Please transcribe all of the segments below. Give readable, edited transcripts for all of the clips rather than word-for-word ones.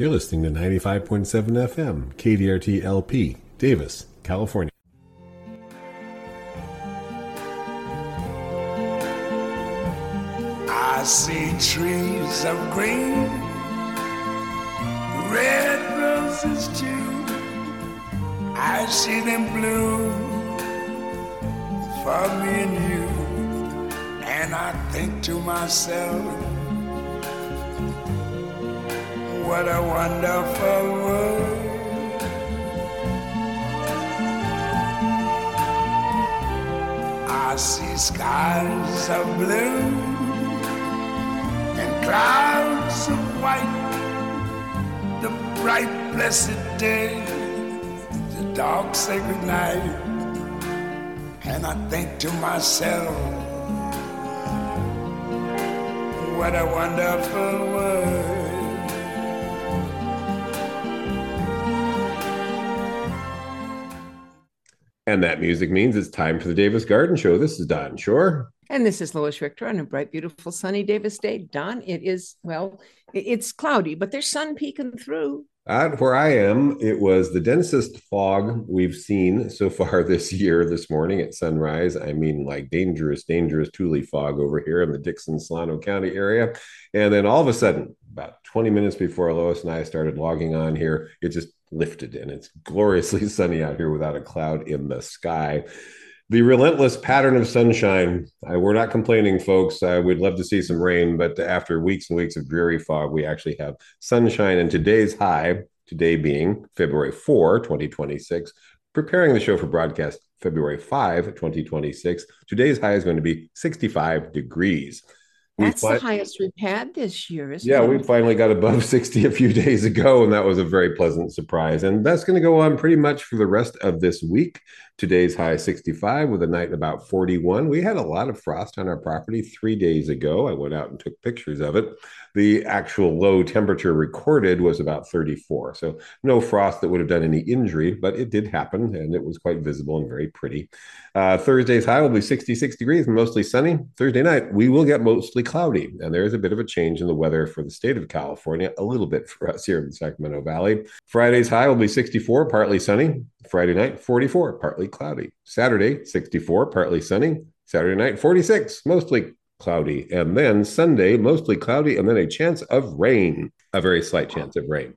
You're listening to 95.7 FM, KDRT LP, Davis, California. I see trees of green, red roses too. I see them bloom for me and you. And I think to myself, what a wonderful world. I see skies of blue and clouds of white, the bright blessed day, the dark sacred night. And I think to myself, what a wonderful world. And that music means it's time for the Davis Garden Show. This is Don Shore. And this is Lois Richter on a bright, beautiful, sunny Davis day. Don, it is, well, it's cloudy, but there's sun peeking through. Where I am, it was the densest fog we've seen so far this year. This morning at sunrise, I mean, like dangerous Thule fog over here in the Dixon-Solano County area. And then all of a sudden, about 20 minutes before Lois and I started logging on here, it just lifted and it's gloriously sunny out here without a cloud in the sky. The relentless pattern of sunshine. We're not complaining, folks. We'd love to see some rain, but after weeks and weeks of dreary fog, we actually have sunshine. And today's high, today being February 4, 2026, preparing the show for broadcast February 5, 2026. Today's high is going to be 65 degrees. That's the highest we've had this year, isn't it? Yeah, we finally got above 60 a few days ago, and that was a very pleasant surprise. And that's going to go on pretty much for the rest of this week. Today's high 65 with a night about 41. We had a lot of frost on our property 3 days ago. I went out and took pictures of it. The actual low temperature recorded was about 34. So no frost that would have done any injury, but it did happen, and it was quite visible and very pretty. Thursday's high will be 66 degrees, mostly sunny. Thursday night, we will get mostly cloudy, and there's a bit of a change in the weather for the state of California, a little bit for us here in the Sacramento Valley. Friday's high will be 64, partly sunny. Friday night, 44, partly cloudy. Saturday, 64, partly sunny. Saturday night, 46, mostly cloudy. And then Sunday, mostly cloudy, and then a chance of rain, a very slight chance of rain.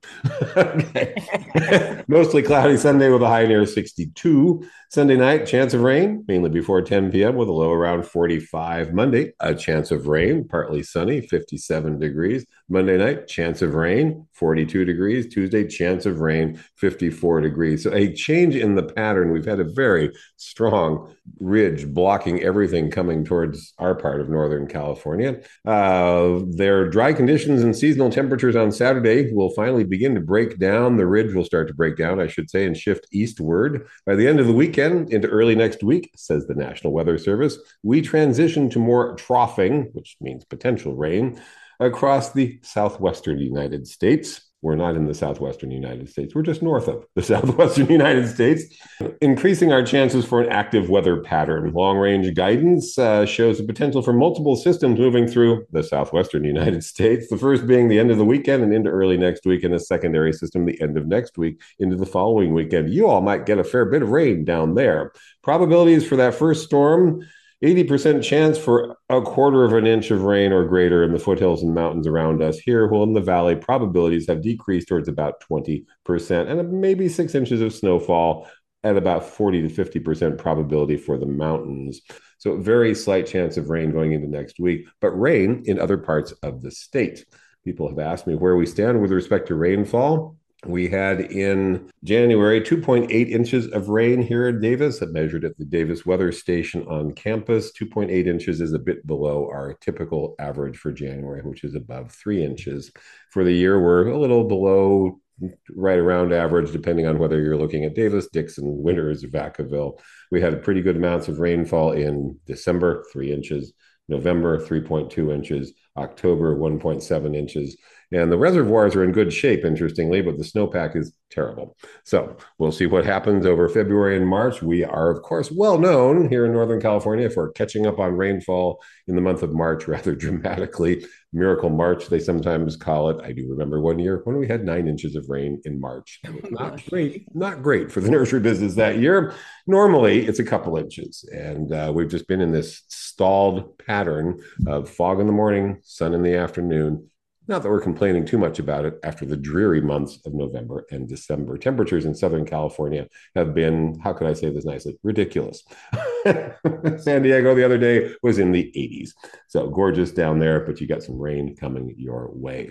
Mostly cloudy Sunday with a high near 62. Sunday night, chance of rain, mainly before 10 p.m. with a low around 45. Monday, a chance of rain, partly sunny, 57 degrees. Monday night, chance of rain, 42 degrees. Tuesday, chance of rain, 54 degrees. So a change in the pattern. We've had a very strong ridge blocking everything coming towards our part of Northern California. Their dry conditions and seasonal temperatures on Saturday will finally begin to break down. The ridge will start to break down, I should say, and shift eastward. By the end of the weekend into early next week, says the National Weather Service, we transition to more troughing, which means potential rain, across the southwestern United States. We're not in the southwestern United States. We're just north of the southwestern United States, increasing our chances for an active weather pattern. Long-range guidance shows the potential for multiple systems moving through the southwestern United States, the first being the end of the weekend and into early next week, and a secondary system the end of next week into the following weekend. You all might get a fair bit of rain down there. Probabilities for that first storm, 80% chance for a quarter of an inch of rain or greater in the foothills and mountains around us here. While in the valley, probabilities have decreased towards about 20% and maybe 6 inches of snowfall at about 40 to 50% probability for the mountains. So very slight chance of rain going into next week, but rain in other parts of the state. People have asked me where we stand with respect to rainfall. We had in January 2.8 inches of rain here in Davis. I measured at the Davis Weather Station on campus. 2.8 inches is a bit below our typical average for January, which is above 3 inches. For the year, we're a little below, right around average, depending on whether you're looking at Davis, Dixon, Winters, or Vacaville. We had pretty good amounts of rainfall in December, 3 inches. November, 3.2 inches. October, 1.7 inches. And the reservoirs are in good shape, interestingly, but the snowpack is terrible. So we'll see what happens over February and March. We are, of course, well known here in Northern California for catching up on rainfall in the month of March rather dramatically. Miracle March, they sometimes call it. I do remember one year when we had 9 inches of rain in March. Not great, not great for the nursery business that year. Normally, it's a couple inches. And we've just been in this stalled pattern of fog in the morning, sun in the afternoon. Not that we're complaining too much about it after the dreary months of November and December. Temperatures in Southern California have been, how can I say this nicely, ridiculous. San Diego the other day was in the 80s. So gorgeous down there, but you got some rain coming your way.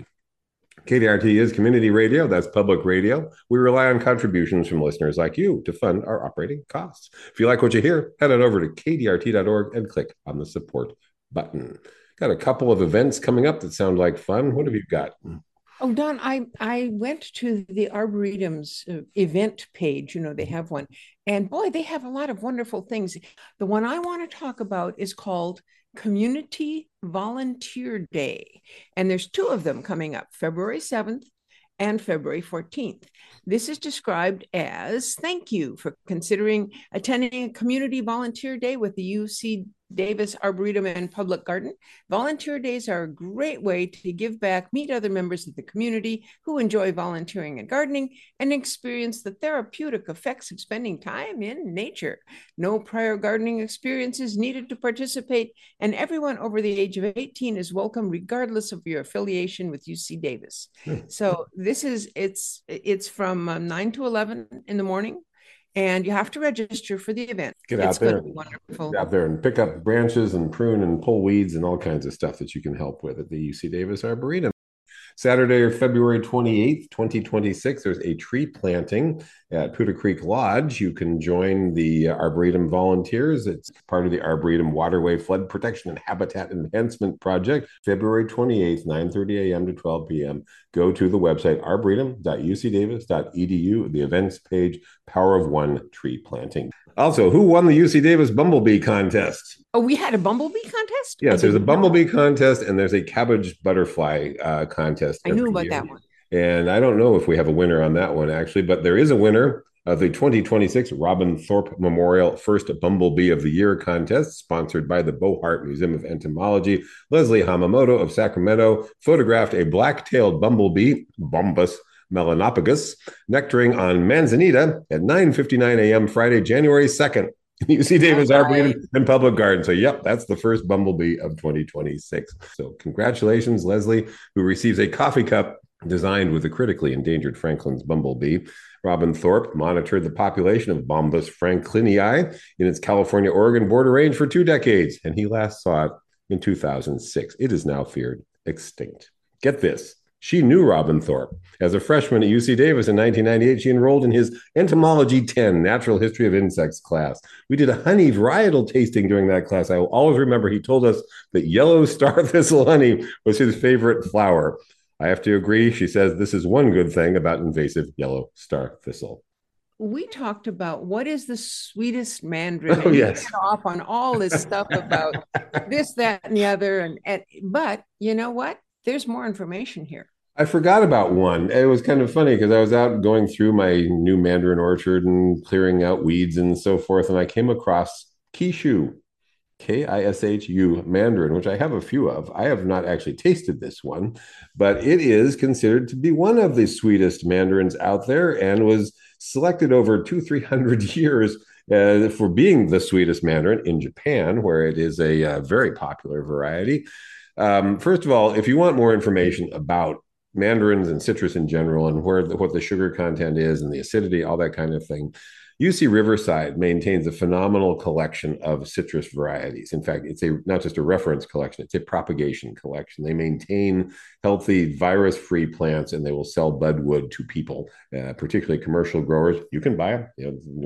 KDRT is community radio. That's public radio. We rely on contributions from listeners like you to fund our operating costs. If you like what you hear, head on over to kdrt.org and click on the support button. Got a couple of events coming up that sound like fun. What have you got? Oh, Don, I went to the Arboretum's event page. They have one. And boy, they have a lot of wonderful things. The one I want to talk about is called Community Volunteer Day. And there's 2 of them coming up, February 7th and February 14th. This is described as thank you for considering attending a community volunteer day with the UC Davis Arboretum and Public Garden. Volunteer days are a great way to give back, meet other members of the community who enjoy volunteering and gardening, and experience the therapeutic effects of spending time in nature. No prior gardening experience is needed to participate, and everyone over the age of 18 is welcome, regardless of your affiliation with UC Davis. So it's from 9 to 11 in the morning. And you have to register for the event. Get out there. Wonderful. Get out there and pick up branches and prune and pull weeds and all kinds of stuff that you can help with at the UC Davis Arboretum. Saturday, February 28th, 2026, there's a tree planting at Poudre Creek Lodge. You can join the Arboretum volunteers. It's part of the Arboretum Waterway Flood Protection and Habitat Enhancement Project. February 28th, 9:30 a.m. to 12 p.m. Go to the website arboretum.ucdavis.edu, the events page, Power of One tree planting. Also, who won the UC Davis Bumblebee Contest? Oh, we had a Bumblebee Contest? Yes, there's a Bumblebee Contest and there's a Cabbage Butterfly Contest. I knew about that one. And I don't know if we have a winner on that one, actually, but there is a winner of the 2026 Robin Thorpe Memorial First Bumblebee of the Year Contest, sponsored by the Bohart Museum of Entomology. Leslie Hamamoto of Sacramento photographed a black-tailed bumblebee, Bombus melanopagus, nectaring on Manzanita at 9:59 a.m. Friday, January 2nd. UC Davis Arboretum and Public Garden. So, yep, that's the first bumblebee of 2026. So, congratulations, Leslie, who receives a coffee cup designed with the critically endangered Franklin's bumblebee. Robin Thorpe monitored the population of Bombus franklinii in its California-Oregon border range for 2 decades, and he last saw it in 2006. It is now feared extinct. Get this. She knew Robin Thorpe. As a freshman at UC Davis in 1998, she enrolled in his Entomology 10, Natural History of Insects class. We did a honey varietal tasting during that class. I will always remember he told us that yellow star thistle honey was his favorite flower. I have to agree. She says this is one good thing about invasive yellow star thistle. We talked about what is the sweetest mandarin. Oh, yes. We get off on all this stuff about this, that, and the other. But you know what? There's more information here. I forgot about one. It was kind of funny because I was out going through my new mandarin orchard and clearing out weeds and so forth, and I came across Kishu, Kishu mandarin, which I have a few of. I have not actually tasted this one, but it is considered to be one of the sweetest mandarins out there and was selected over 200-300 years for being the sweetest mandarin in Japan, where it is a very popular variety. First of all, if you want more information about mandarins and citrus in general and what the sugar content is and the acidity, all that kind of thing, UC Riverside maintains a phenomenal collection of citrus varieties. In fact, it's not just a reference collection, it's a propagation collection. They maintain healthy virus-free plants and they will sell budwood to people, particularly commercial growers. You can buy them.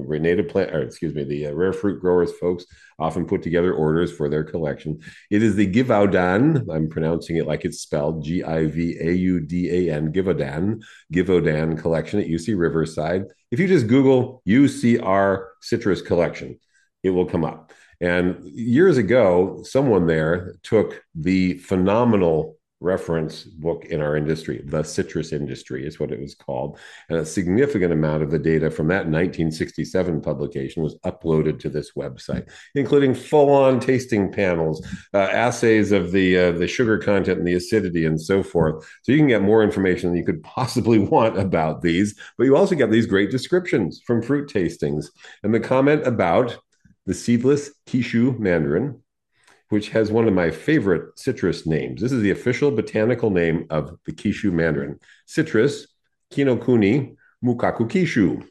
The rare fruit growers folks often put together orders for their collection. It is the Givaudan, I'm pronouncing it like it's spelled, Givaudan, Givaudan collection at UC Riverside. If you just Google UCR citrus collection, it will come up. And years ago, someone there took the phenomenal reference book in our industry. The Citrus Industry is what it was called. And a significant amount of the data from that 1967 publication was uploaded to this website, including full-on tasting panels, assays of the sugar content and the acidity and so forth. So you can get more information than you could possibly want about these, but you also get these great descriptions from fruit tastings. And the comment about the seedless Kishu mandarin, which has one of my favorite citrus names. This is the official botanical name of the Kishu mandarin. Citrus Kinokuni Mukaku Kishu.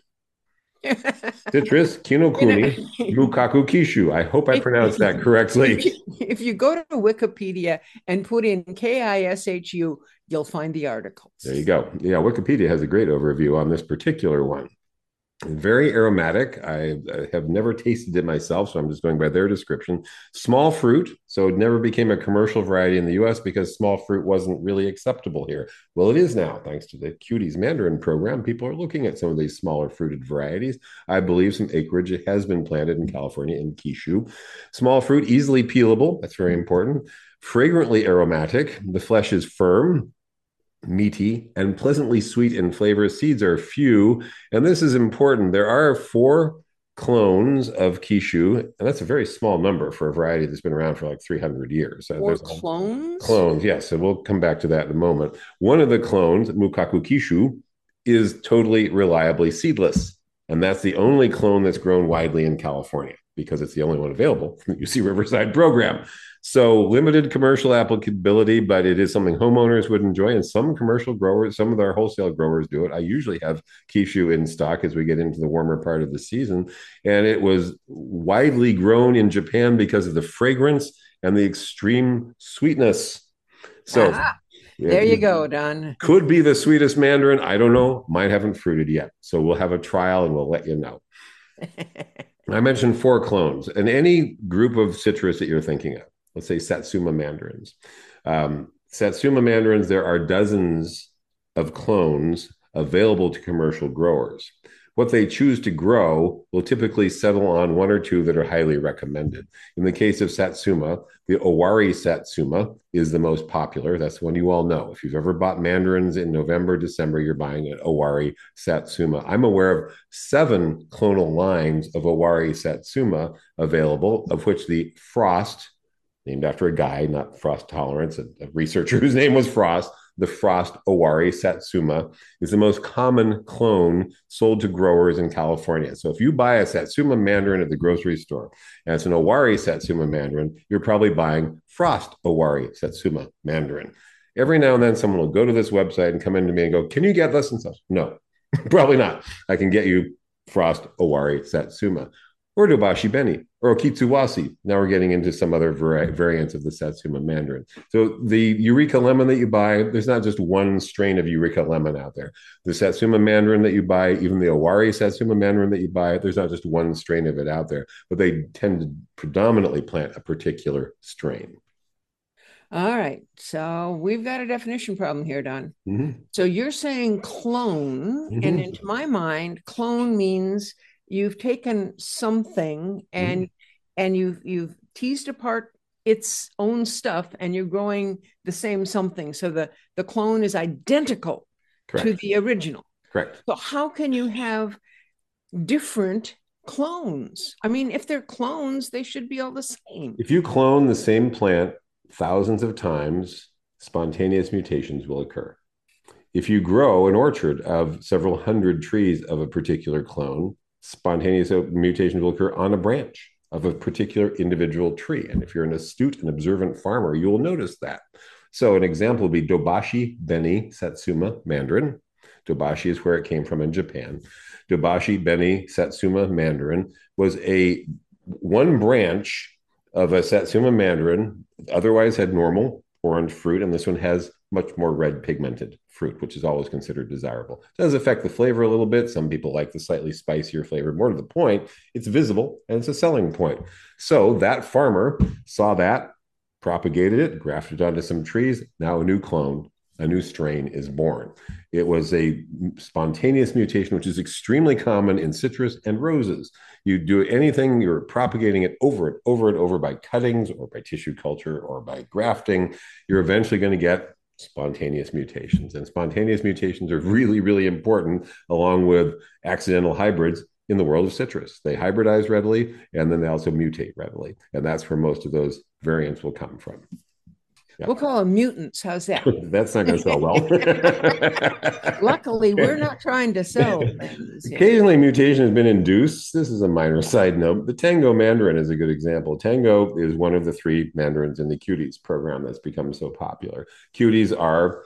Citrus Kinokuni Mukaku Kishu. I hope I pronounced that correctly. If you go to Wikipedia and put in KISHU, you'll find the articles. There you go. Yeah, Wikipedia has a great overview on this particular one. Very aromatic. I have never tasted it myself, so I'm just going by their description. Small fruit, so it never became a commercial variety in the US because small fruit wasn't really acceptable here. Well, it is now, thanks to the Cuties Mandarin program. People are looking at some of these smaller fruited varieties. I believe some acreage has been planted in California in Kishu. Small fruit, easily peelable. That's very important. Fragrantly aromatic. The flesh is firm, meaty, and pleasantly sweet in flavor. Seeds are few, and this is important. There are 4 clones of Kishu, and that's a very small number for a variety that's been around for like 300 years. 4 clones? Clones, yes. So we'll come back to that in a moment. One of the clones, Mukaku Kishu, is totally reliably seedless, and that's the only clone that's grown widely in California because it's the only one available from the UC Riverside program. So limited commercial applicability, but it is something homeowners would enjoy. And some commercial growers, some of our wholesale growers do it. I usually have Kishu in stock as we get into the warmer part of the season. And it was widely grown in Japan because of the fragrance and the extreme sweetness. So there you go, Don. Could be the sweetest mandarin. I don't know. Mine haven't fruited yet. So we'll have a trial and we'll let you know. I mentioned 4 clones. And any group of citrus that you're thinking of, let's say Satsuma mandarins. Satsuma mandarins, there are dozens of clones available to commercial growers. What they choose to grow will typically settle on 1 or 2 that are highly recommended. In the case of Satsuma, the Owari Satsuma is the most popular. That's one you all know. If you've ever bought mandarins in November, December, you're buying an Owari Satsuma. I'm aware of 7 clonal lines of Owari Satsuma available, of which the Frost, named after a guy, not frost tolerance, a researcher whose name was Frost, the Frost Owari Satsuma is the most common clone sold to growers in California. So if you buy a Satsuma mandarin at the grocery store and it's an Owari Satsuma mandarin, you're probably buying Frost Owari Satsuma mandarin. Every now and then someone will go to this website and come into me and go, can you get this and such? No, probably not. I can get you Frost Owari Satsuma, or Dobashi Beni, or Okitsuwasi. Now we're getting into some other variants of the Satsuma mandarin. So the Eureka lemon that you buy, there's not just one strain of Eureka lemon out there. The Satsuma mandarin that you buy, even the Owari Satsuma mandarin that you buy, there's not just one strain of it out there, but they tend to predominantly plant a particular strain. All right. So we've got a definition problem here, Don. Mm-hmm. So you're saying clone, Mm-hmm. and into my mind, clone means you've taken something and you've teased apart its own stuff and you're growing the same something. So the clone is identical to the original. Correct. So how can you have different clones? I mean, if they're clones, they should be all the same. If you clone the same plant thousands of times, spontaneous mutations will occur. If you grow an orchard of several hundred trees of a particular clone, spontaneous mutations will occur on a branch of a particular individual tree. And if you're an astute and observant farmer, you will notice that. So an example would be Dobashi Beni Satsuma mandarin. Dobashi is where it came from in Japan. Dobashi Beni Satsuma mandarin was one branch of a Satsuma mandarin, otherwise had normal orange fruit, and this one has much more red pigmented fruit, which is always considered desirable. It does affect the flavor a little bit. Some people like the slightly spicier flavor. More to the point, it's visible and it's a selling point. So that farmer saw that, propagated it, grafted it onto some trees. Now a new clone, a new strain is born. It was a spontaneous mutation, which is extremely common in citrus and roses. You do anything, you're propagating it over and over by cuttings or by tissue culture or by grafting, you're eventually going to get Spontaneous mutations. And spontaneous mutations are really, really important, along with accidental hybrids in the world of citrus. They hybridize readily, and then they also mutate readily. And that's where most of those variants will come from. Yep. We'll call them mutants. How's that? That's not going to sell well. Luckily, we're not trying to sell things. Occasionally, mutation has been induced. This is a minor side note. The Tango Mandarin is a good example. Tango is one of the 3 mandarins in the Cuties program that's become so popular. Cuties are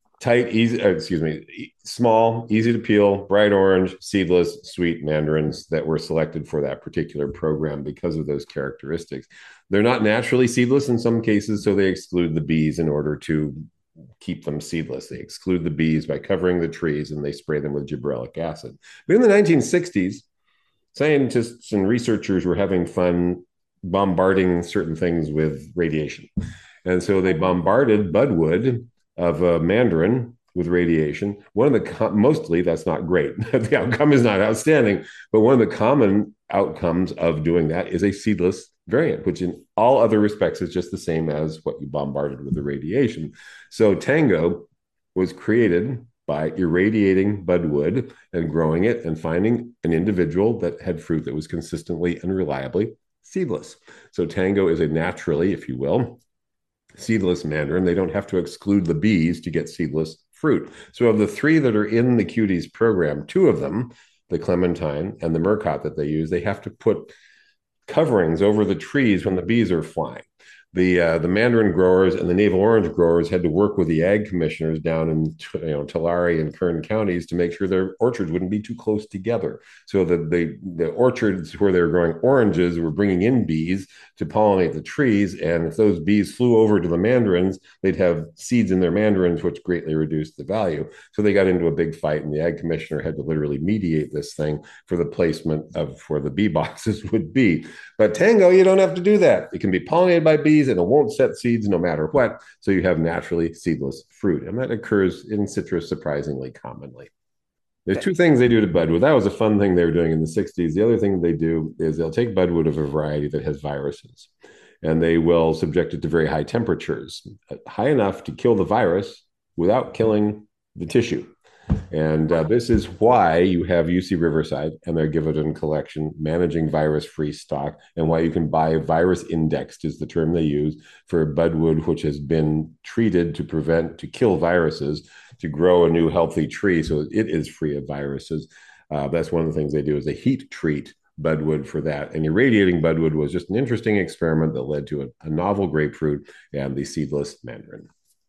small, easy to peel, bright orange, seedless, sweet mandarins that were selected for that particular program because of those characteristics. They're not naturally seedless in some cases, so they exclude the bees in order to keep them seedless. They exclude the bees by covering the trees, and they spray them with gibberellic acid. But in the 1960s, scientists and researchers were having fun bombarding certain things with radiation. And so they bombarded budwood of a mandarin with radiation. One of the mostly that's not great. The outcome is not outstanding, but one of the common outcomes of doing that is a seedless variant, which in all other respects is just the same as what you bombarded with the radiation. So Tango was created by irradiating budwood and growing it and finding an individual that had fruit that was consistently and reliably seedless. So Tango is a naturally, if you will, seedless mandarin. They don't have to exclude the bees to get seedless fruit. So of the 3 that are in the Cuties program, 2 of them, the Clementine and the Murcott that they use, they have to put coverings over the trees when the bees are flying. The mandarin growers and the navel orange growers had to work with the ag commissioners down in Tulare and Kern counties to make sure their orchards wouldn't be too close together. So that the orchards where they were growing oranges were bringing in bees to pollinate the trees, and if those bees flew over to the mandarins, they'd have seeds in their mandarins, which greatly reduced the value. So they got into a big fight, and the ag commissioner had to literally mediate this thing for the placement of where the bee boxes would be. But Tango, you don't have to do that. It can be pollinated by bees, and it won't set seeds no matter what. So you have naturally seedless fruit. And that occurs in citrus surprisingly commonly. There's 2 things they do to budwood. That was a fun thing they were doing in the 60s. The other thing they do is they'll take budwood of a variety that has viruses, and they will subject it to very high temperatures, high enough to kill the virus without killing the tissue. And this is why you have UC Riverside and their Givaudan collection managing virus-free stock, and why you can buy virus indexed is the term they use for budwood, which has been treated to kill viruses, to grow a new healthy tree. So it is free of viruses. That's one of the things they do is they heat treat budwood for that. And irradiating budwood was just an interesting experiment that led to a novel grapefruit and the seedless mandarin.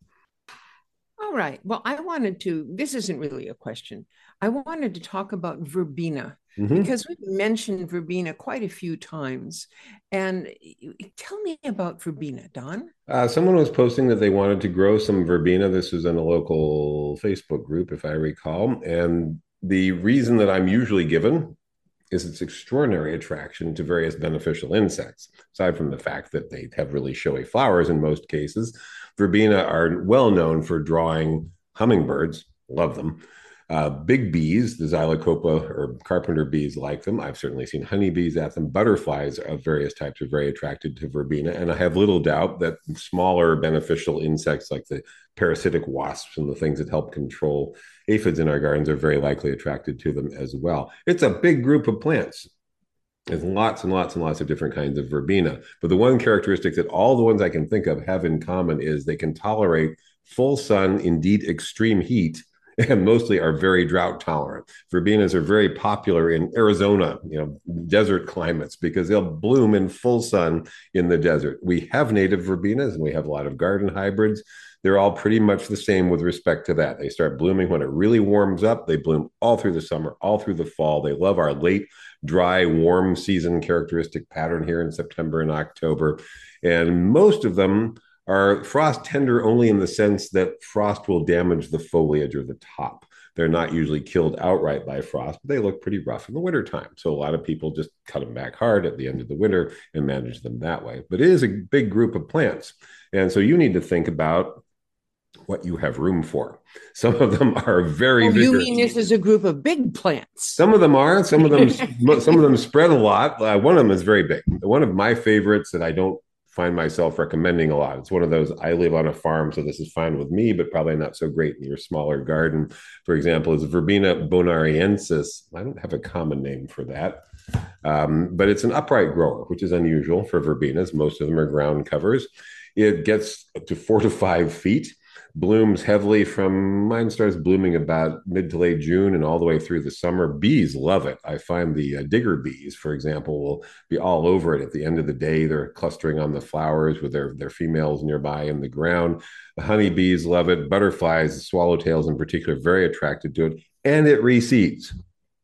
All right. Well, this isn't really a question. I wanted to talk about verbena, because we've mentioned verbena quite a few times. And tell me about verbena, Don. Someone was posting that they wanted to grow some verbena. This was in a local Facebook group, if I recall. And the reason that I'm usually given is its extraordinary attraction to various beneficial insects. Aside from the fact that they have really showy flowers in most cases, verbena are well known for drawing hummingbirds. Love them. Big bees, the Xylocopa or carpenter bees like them. I've certainly seen honeybees at them. Butterflies of various types are very attracted to verbena. And I have little doubt that smaller beneficial insects like the parasitic wasps and the things that help control aphids in our gardens are very likely attracted to them as well. It's a big group of plants. There's lots and lots and lots of different kinds of verbena. But the one characteristic that all the ones I can think of have in common is they can tolerate full sun, indeed extreme heat, and mostly are very drought tolerant. Verbenas are very popular in Arizona, desert climates, because they'll bloom in full sun in the desert. We have native verbenas, and we have a lot of garden hybrids. They're all pretty much the same with respect to that. They start blooming when it really warms up. They bloom all through the summer, all through the fall. They love our late, dry, warm season characteristic pattern here in September and October. And most of them are frost tender only in the sense that frost will damage the foliage or the top. They're not usually killed outright by frost, but they look pretty rough in the wintertime. So a lot of people just cut them back hard at the end of the winter and manage them that way. But it is a big group of plants. And so you need to think about what you have room for. Some of them are very vigorous. You mean this is a group of big plants? Some of them are. Some of them spread a lot. One of them is very big. One of my favorites that I don't find myself recommending a lot. It's one of those, I live on a farm, so this is fine with me, but probably not so great in your smaller garden. For example, is Verbena bonariensis. I don't have a common name for that. But it's an upright grower, which is unusual for verbenas. Most of them are ground covers. It gets up to 4 to 5 feet, blooms heavily from, mine starts blooming about mid to late June and all the way through the summer. Bees love it. I find the digger bees, for example, will be all over it at the end of the day. They're clustering on the flowers with their females nearby in the ground. The honeybees love it. Butterflies, swallowtails in particular, very attracted to it. And it reseeds.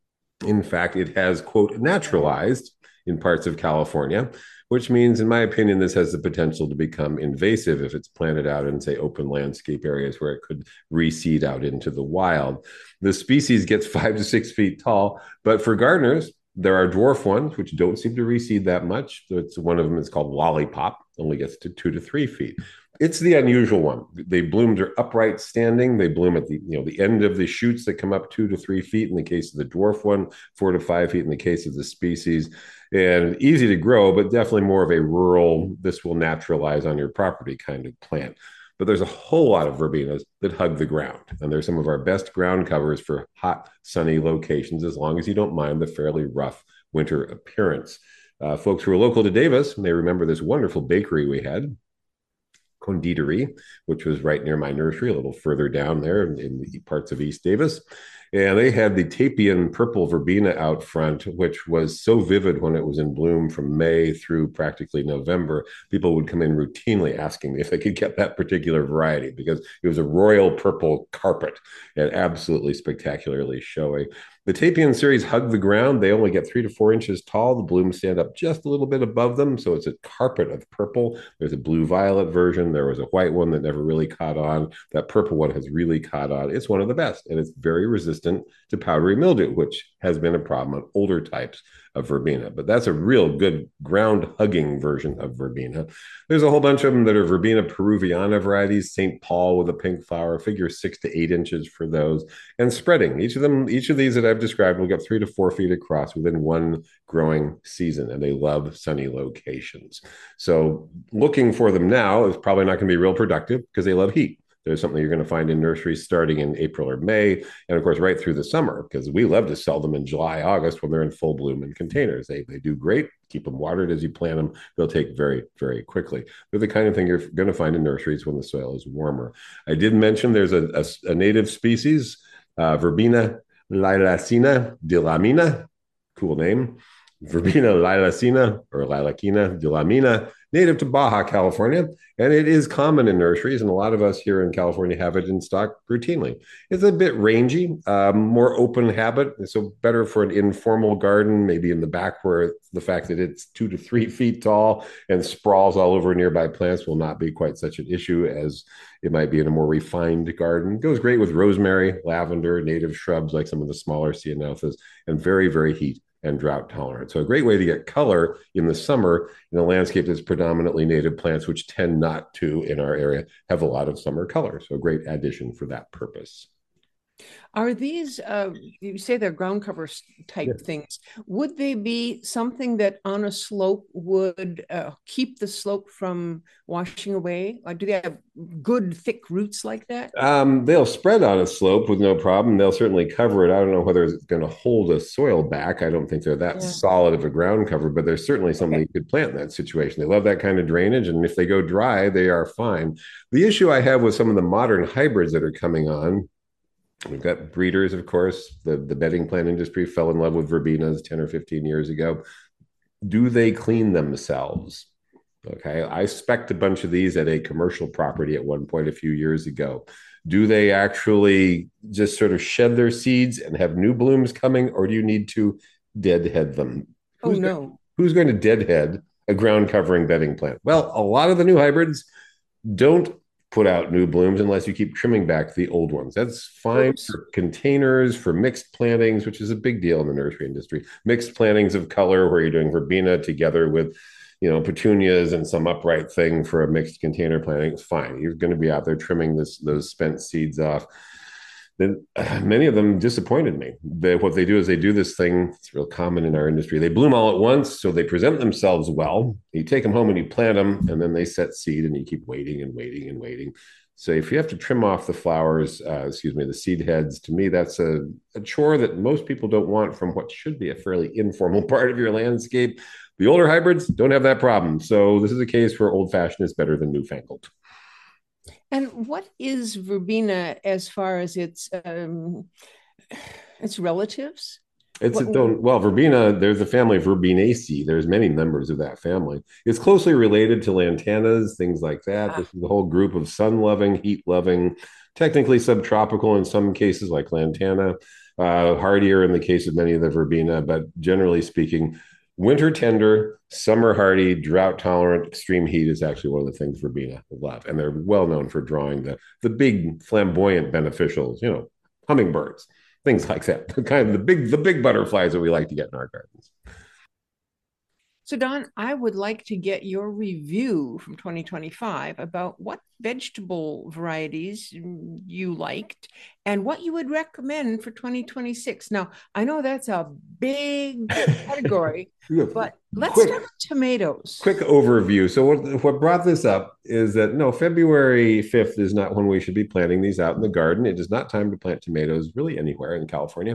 In fact, it has, quote, naturalized in parts of California, which means, in my opinion, this has the potential to become invasive if it's planted out in, say, open landscape areas where it could reseed out into the wild. The species gets 5 to 6 feet tall, but for gardeners, there are dwarf ones, which don't seem to reseed that much. It's one of them is called lollipop, only gets to 2 to 3 feet. It's the unusual one. They bloom to upright standing. They bloom at the end of the shoots that come up 2 to 3 feet in the case of the dwarf one, 4 to 5 feet in the case of the species, and easy to grow, but definitely more of a rural, this will naturalize on your property kind of plant. But there's a whole lot of verbenas that hug the ground, and they're some of our best ground covers for hot, sunny locations, as long as you don't mind the fairly rough winter appearance. Folks who are local to Davis may remember this wonderful bakery we had, Conditori, which was right near my nursery, a little further down there in the parts of East Davis. And they had the Tapian purple verbena out front, which was so vivid when it was in bloom from May through practically November. People would come in routinely asking me if they could get that particular variety because it was a royal purple carpet and absolutely spectacularly showy. The Tapian series hug the ground. They only get 3 to 4 inches tall. The blooms stand up just a little bit above them. So it's a carpet of purple. There's a blue violet version. There was a white one that never really caught on. That purple one has really caught on. It's one of the best, and it's very resistant to powdery mildew, which has been a problem on older types of verbena. But that's a real good ground hugging version of verbena. There's a whole bunch of them that are Verbena peruviana varieties, St. Paul with a pink flower, figure 6 to 8 inches for those, and spreading. Each of these that I've described will get 3 to 4 feet across within one growing season, and they love sunny locations. So looking for them now is probably not going to be real productive because they love heat. There's something you're going to find in nurseries starting in April or May, and of course, right through the summer, because we love to sell them in July, August when they're in full bloom in containers. They do great. Keep them watered as you plant them. They'll take very, very quickly. They're the kind of thing you're going to find in nurseries when the soil is warmer. I did mention there's a native species, Verbena lilacina dilamina, cool name. Verbena lilacina or Lilacina dilamina, native to Baja California, and it is common in nurseries, and a lot of us here in California have it in stock routinely. It's a bit rangy, more open habit, so better for an informal garden, maybe in the back where the fact that it's 2 to 3 feet tall and sprawls all over nearby plants will not be quite such an issue as it might be in a more refined garden. It goes great with rosemary, lavender, native shrubs like some of the smaller ceanothus, and very, very heat and drought tolerant. So a great way to get color in the summer in a landscape that's predominantly native plants, which tend not to, in our area, have a lot of summer color. So a great addition for that purpose. Are these, you say they're ground cover type things, would they be something that on a slope would keep the slope from washing away? Or do they have good thick roots like that? They'll spread on a slope with no problem. They'll certainly cover it. I don't know whether it's going to hold a soil back. I don't think they're that solid of a ground cover, but there's certainly something you could plant in that situation. They love that kind of drainage, and if they go dry, they are fine. The issue I have with some of the modern hybrids that are coming on, we've got breeders, of course. The bedding plant industry fell in love with verbenas 10 or 15 years ago. Do they clean themselves? Okay, I specced a bunch of these at a commercial property at one point a few years ago. Do they actually just sort of shed their seeds and have new blooms coming, or do you need to deadhead them? Who's going to deadhead a ground covering bedding plant? Well, a lot of the new hybrids don't put out new blooms unless you keep trimming back the old ones. That's fine for containers, for mixed plantings, which is a big deal in the nursery industry. Mixed plantings of color where you're doing verbena together with, petunias and some upright thing for a mixed container planting. It's fine. You're going to be out there trimming those spent seeds off. then many of them disappointed me. What they do is they do this thing, it's real common in our industry. They bloom all at once, so they present themselves well. You take them home and you plant them, and then they set seed, and you keep waiting and waiting and waiting. So if you have to trim off the flowers, the seed heads, to me, that's a chore that most people don't want from what should be a fairly informal part of your landscape. The older hybrids don't have that problem. So this is a case where old fashioned is better than newfangled. And what is verbena as far as its relatives? It's its own, well, verbena, there's a family of Verbinaceae. There's many members of that family. It's closely related to lantanas, things like that. This is the whole group of sun-loving, heat-loving, technically subtropical in some cases, like lantana, hardier in the case of many of the verbena, but generally speaking, winter tender, summer hardy, drought tolerant, extreme heat is actually one of the things verbena love. And they're well known for drawing the big flamboyant beneficials, hummingbirds, things like that. Kind of the big butterflies that we like to get in our gardens. So, Don, I would like to get your review from 2025 about what vegetable varieties you liked and what you would recommend for 2026. Now, I know that's a big category, but let's start with tomatoes. Quick overview. So what brought this up is that no, February 5th is not when we should be planting these out in the garden. It is not time to plant tomatoes really anywhere in California.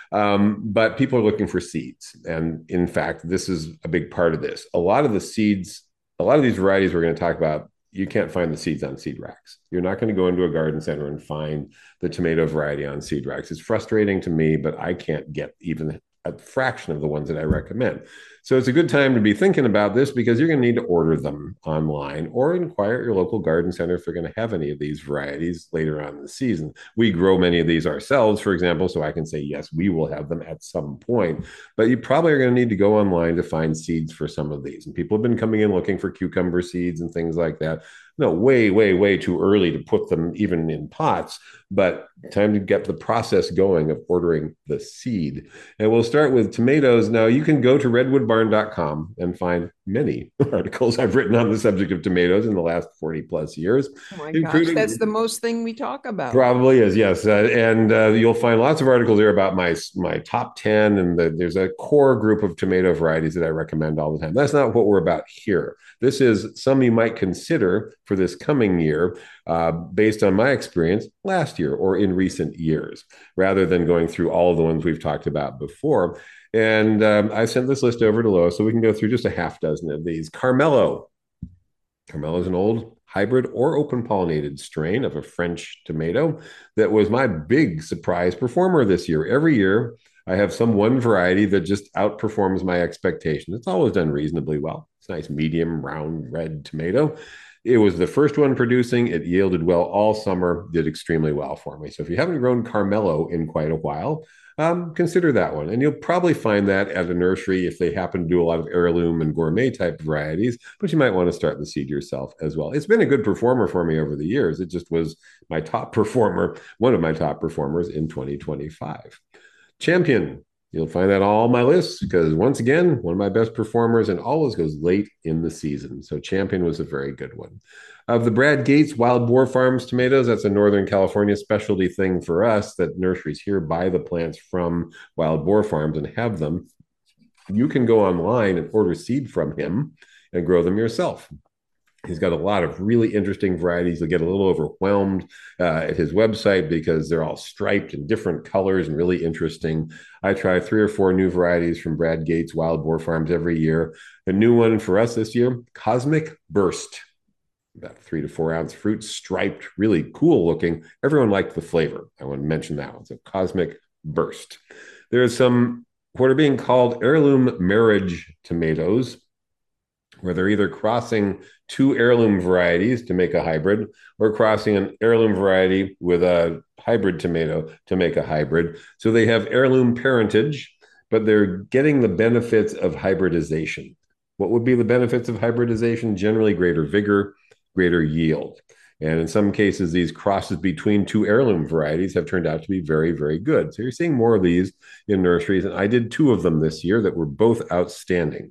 But people are looking for seeds. And in fact, this is a big part of this. A lot of these varieties we're going to talk about, you can't find the seeds on seed racks. You're not going to go into a garden center and find the tomato variety on seed racks. It's frustrating to me, but I can't get even a fraction of the ones that I recommend. So it's a good time to be thinking about this because you're going to need to order them online or inquire at your local garden center if they're going to have any of these varieties later on in the season. We grow many of these ourselves, for example, so I can say, yes, we will have them at some point. But you probably are going to need to go online to find seeds for some of these. And people have been coming in looking for cucumber seeds and things like that. No, way, way, way too early to put them even in pots, but time to get the process going of ordering the seed. And we'll start with tomatoes. Now, you can go to redwoodbarn.com and find many articles I've written on the subject of tomatoes in the last 40 plus years. Oh my gosh, that's the most thing we talk about. Probably is, yes. And you'll find lots of articles there about my top 10, and there's a core group of tomato varieties that I recommend all the time. That's not what we're about here. This is some you might consider for this coming year based on my experience last year or in recent years, rather than going through all of the ones we've talked about before. And I sent this list over to Lois so we can go through just a half dozen of these. Carmelo. Carmelo is an old hybrid or open pollinated strain of a French tomato that was my big surprise performer this year. Every year, I have some one variety that just outperforms my expectations. It's always done reasonably well. It's a nice medium round red tomato. It was the first one producing. It yielded well all summer, did extremely well for me. So if you haven't grown Carmelo in quite a while, consider that one. And you'll probably find that at a nursery if they happen to do a lot of heirloom and gourmet type varieties, but you might want to start the seed yourself as well. It's been a good performer for me over the years. It just was my top performer, one of my top performers in 2025. Champion. You'll find that on all my lists because, once again, one of my best performers and always goes late in the season. So Champion was a very good one. Of the Brad Gates Wild Boar Farms tomatoes, that's a Northern California specialty thing for us that nurseries here buy the plants from Wild Boar Farms and have them. You can go online and order seed from him and grow them yourself. He's got a lot of really interesting varieties. You'll get a little overwhelmed at his website because they're all striped in different colors and really interesting. I try 3 or 4 new varieties from Brad Gates Wild Boar Farms every year. A new one for us this year, Cosmic Burst. About 3 to 4 ounce fruit, striped, really cool looking. Everyone liked the flavor. I want to mention that one. So Cosmic Burst. There's some what are being called heirloom marriage tomatoes, where they're either crossing 2 heirloom varieties to make a hybrid or crossing an heirloom variety with a hybrid tomato to make a hybrid. So they have heirloom parentage, but they're getting the benefits of hybridization. What would be the benefits of hybridization? Generally greater vigor, greater yield. And in some cases, these crosses between 2 heirloom varieties have turned out to be very, very good. So you're seeing more of these in nurseries. And I did 2 of them this year that were both outstanding.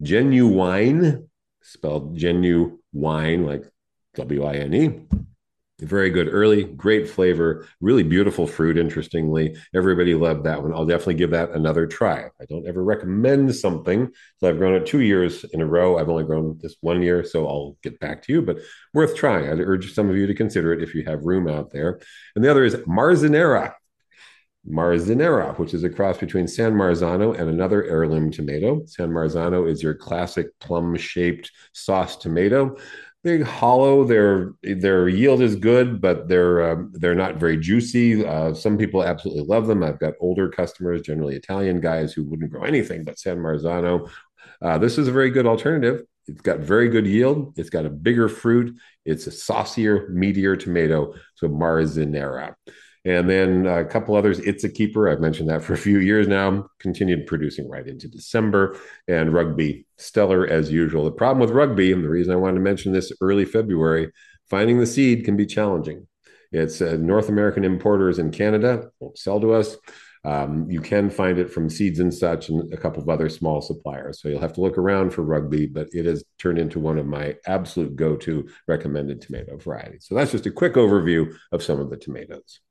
Genuine, spelled genuine, like W-I-N-E, Very good early, great flavor, really beautiful fruit. Interestingly, everybody loved that one. I'll definitely give that another try. I don't ever recommend something. So I've grown it 2 years in a row. I've only grown this 1 year, so I'll get back to you, but worth trying. I'd urge some of you to consider it if you have room out there. And the other is Marzanera. Marzanera, which is a cross between San Marzano and another heirloom tomato. San Marzano is your classic plum-shaped sauce tomato. They're hollow. Their yield is good, but they're not very juicy. Some people absolutely love them. I've got older customers, generally Italian guys, who wouldn't grow anything but San Marzano. This is a very good alternative. It's got very good yield. It's got a bigger fruit. It's a saucier, meatier tomato. So Marzanera. And then a couple others. It's a keeper. I've mentioned that for a few years now. Continued producing right into December. And Rugby, stellar as usual. The problem with Rugby, and the reason I wanted to mention this early February, finding the seed can be challenging. It's North American importers in Canada won't sell to us. You can find it from Seeds and Such and a couple of other small suppliers. So you'll have to look around for Rugby, but it has turned into one of my absolute go-to recommended tomato varieties. So that's just a quick overview of some of the tomatoes.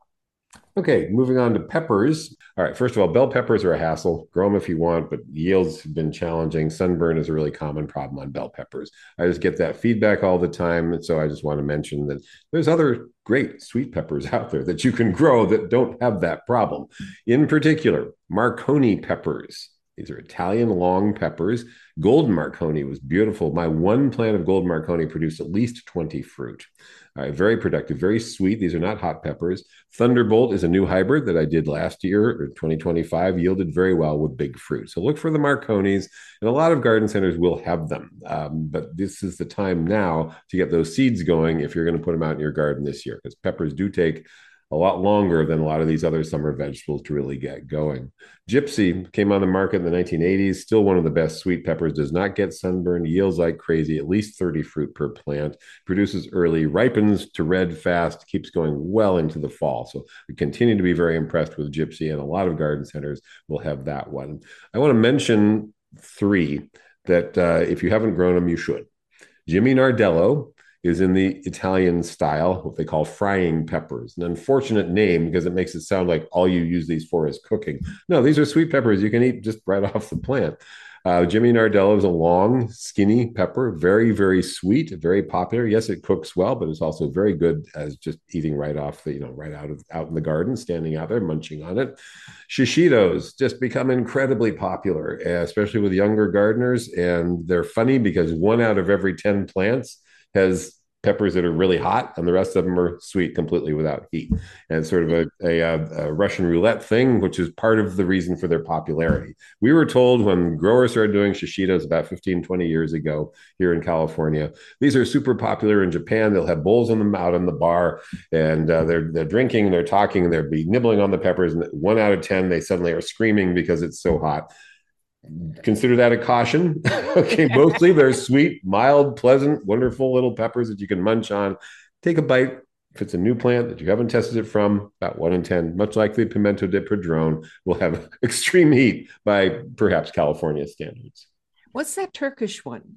Okay, moving on to peppers. All right, first of all, bell peppers are a hassle. Grow them if you want, but yields have been challenging. Sunburn is a really common problem on bell peppers. I just get that feedback all the time. And so I just want to mention that there's other great sweet peppers out there that you can grow that don't have that problem. In particular, Marconi peppers. These are Italian long peppers. Golden Marconi was beautiful. My one plant of Golden Marconi produced at least 20 fruit. All right, very productive, very sweet. These are not hot peppers. Thunderbolt is a new hybrid that I did last year, or 2025, yielded very well with big fruit. So look for the Marconis, and a lot of garden centers will have them. But this is the time now to get those seeds going if you're going to put them out in your garden this year, because peppers do take a lot longer than a lot of these other summer vegetables to really get going. Gypsy came on the market in the 1980s, still one of the best sweet peppers, does not get sunburned, yields like crazy, at least 30 fruit per plant, produces early, ripens to red fast, keeps going well into the fall. So we continue to be very impressed with Gypsy, and a lot of garden centers will have that one. I want to mention three that if you haven't grown them, you should. Jimmy Nardello is in the Italian style, what they call frying peppers. An unfortunate name because it makes it sound like all you use these for is cooking. No, these are sweet peppers you can eat just right off the plant. Jimmy Nardello is a long, skinny pepper, very, very sweet, very popular. Yes, it cooks well, but it's also very good as just eating right off the, right out in the garden, standing out there, munching on it. Shishitos just become incredibly popular, especially with younger gardeners. And they're funny because 1 out of every 10 plants has peppers that are really hot, and the rest of them are sweet completely without heat. And sort of a Russian roulette thing, which is part of the reason for their popularity. We were told when growers started doing shishitos about 15, 20 years ago here in California, these are super popular in Japan. They'll have bowls of them out in the bar, and they're drinking, they're talking, and they'll be nibbling on the peppers. And 1 out of 10, they suddenly are screaming because it's so hot. Consider that a caution. Okay, mostly they're sweet, mild, pleasant, wonderful little peppers that you can munch on. Take a bite. If it's a new plant that you haven't tested it from, about 1 in 10, much like the Pimento de Padrón, will have extreme heat by perhaps California standards. What's that Turkish one?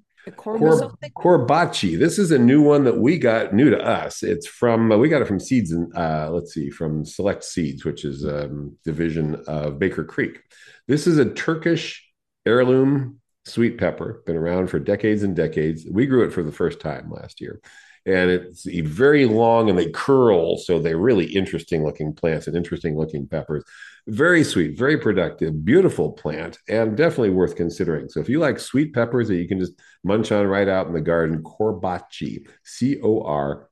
Corbaci. This is a new one that we got new to us. It's from we got it from Seeds and from Select Seeds, which is a division of Baker Creek. This is a Turkish heirloom sweet pepper, been around for decades and decades. We grew it for the first time last year. And it's very long and they curl. So they're really interesting looking plants and interesting looking peppers. Very sweet, very productive, beautiful plant, and definitely worth considering. So if you like sweet peppers that you can just munch on right out in the garden, Corbaci, Corbaci,